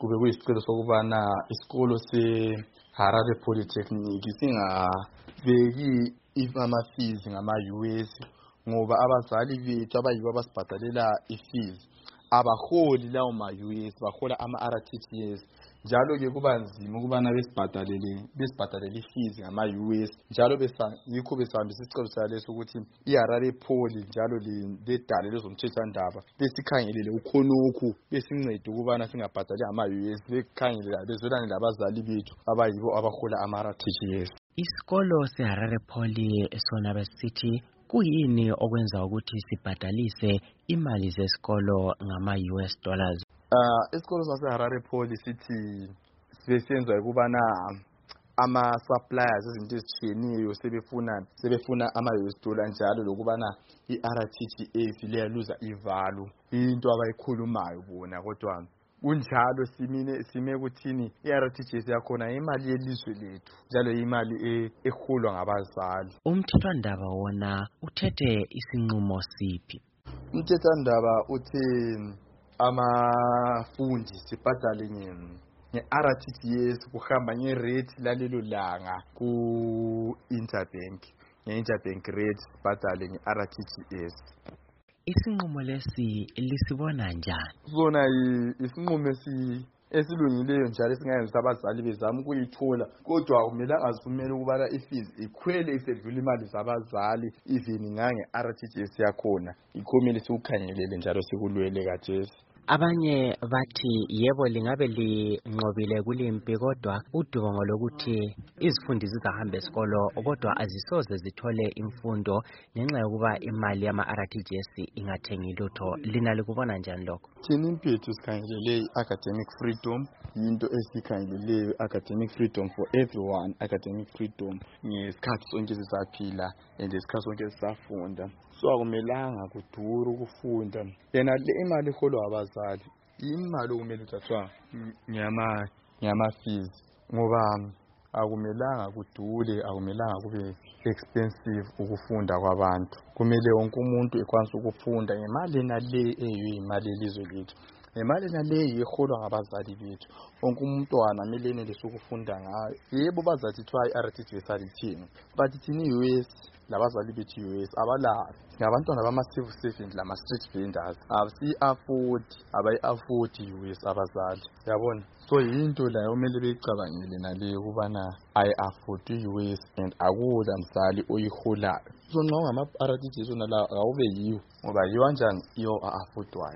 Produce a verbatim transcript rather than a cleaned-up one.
kube kuyisicelo sokubana isikolo se-Harare Polytechnic singabeki ama-fees ngama-U S ngoba abazali bethu abayibo abasibhadalela i-fees abaholi lawo ma-U S, bahola ama-R T G S. Njalo ke kuba nzima ukubana besibhadalele besibhadalele i-fees ngama-U S njalo yikho besihambisa isicelo saleso ukuthi iHarare Poly njalo ledale lezomthethwandaba besikhangelele ukhonokhu besincede ukubana singabhadali ngama-U S, bekhangelela bezolane labazali bethu abayibo abahola ama-R T G S. Isikolo seHarare Poly sona besithi kuyini okwenza ukuthi sibhadalise imali zesikolo ngama-U S dollars? Uh, isikolo saseHarare Poly sithi sibesenza ukubana ama-suppliers izinto ezitshiyeneyo sebefuna sebefuna ama-U S dollar njalo lokubana i-R T G S liyaluza ivalue, into abayikhulumayo bona kodwa kunjalo simine sime kuthini i-R T G S yakhona imali yelizwe lethu njalo imali eholwa ngabazali. Umthethwandaba wona uthethe isinqumo siphi? Umthethwandaba uthi amafundi sibhadale nge-R T G S kuhamba nge-rate lalelo langa ku-interbank, nge-interbank rate sibhadale nge-R T G S. Isinqumo lesi lisibona njani? Sona isinqumo esilungileyo njalo esingayenza abazali bezama ukuyithola, kodwa kumele azivumele ukubana i-fees ikhwele isedlula imali zabazali even ngange-R T G S yakhona. Yikho kumele sikukhangelele njalo sikulwele kathesi. Abanye bathi yebo lingabe linqobile kulimpi kodwa udubo ngolokuthi izifundi zizahamba esikolo kodwa azisoze zithole imfundo ngenxa yokuba imali yama-R T G S ingathengi lutho. Lina likubona njani lokho? Thina impethu sikhangelele academic freedom, into esikhangeleleyo academic freedom for everyone, academic freedom ngesikhathi sonke sisaphila and isikhathi sonke sisafunda. So akumelanga kudura ukufunda. Yena le imali eholwa abazali imali okumele uthathwa ngiyama ngiyama fees ngoba akumelanga kudule, akumelanga kube expensive ukufunda kwabantu. Kumele wonke umuntu ekwanisa ukufunda ngemali nale eyimali elizwe lethu, ngemali nale eholwa ngabazali bethu. Wonke umntwana kumele enelise ukufunda ngayo. Yebo bazathi try i-R T G S alithini, but thina i-U S labazali bethu i-U S abalazi. Ngabantwana bama-civil servant lama-street vendors abasi-afford abayi-afford i-U S abazali, yabona. So yinto la kumele beyicabangile nale ukubana ayi-afford i-U S and akula mzali oyiholayo. So nxa ungama-R T G S wona la awube yiwo ngoba yiwa njani iyo a-affordwayo.